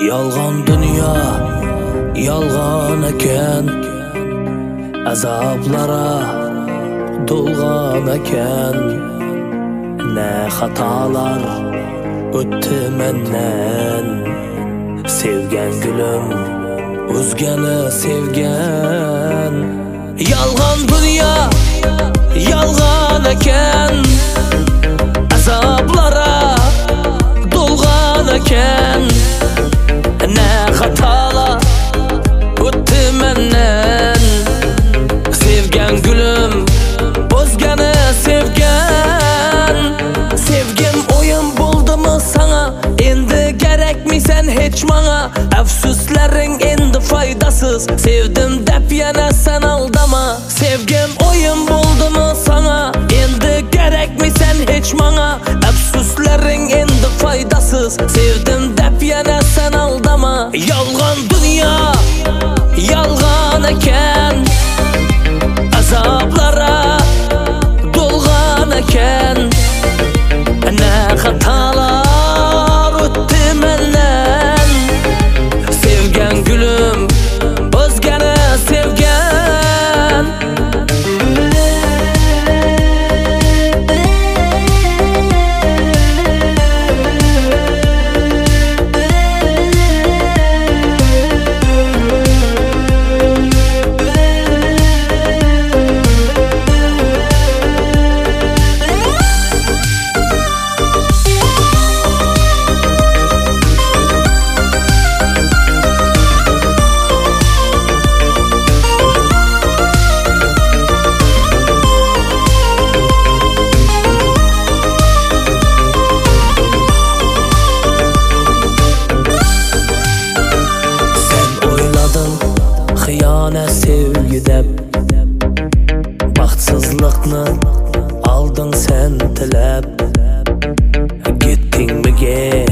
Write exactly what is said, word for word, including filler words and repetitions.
Yolg'on dunyo, yolg'on ekan, azoblara to'lg'an ekan. Ne xatolar o'tdi mendan, sevgan gulum o'zgani sevgan. Yolg'on dunyo, yolg'on ekan, azoblara to'lg'an ekan. Ne xatolar o'tdi mendan, sevgan gulum o'zgani sevgan. Sevgim o'yin bo'ldimi sana, endi kerakmisan hech manga. Afsuslaring endi foydasiz, sevdim deb yana sen aldama. Sevgim o'yin bo'ldimi sana, endi kerakmisan hech manga. Afsuslaring endi foydasiz, sevdim deb yana sen aldama. Yolg'on dunyo, yolg'on ekan, azoblara to'lg'an ekan. Ne xatolar o'tdi mendan, sevgan gulum o'zgani sevgan. Xiyonat sevgi deb baxtsizlikni alding sen tilab. Ketdingmi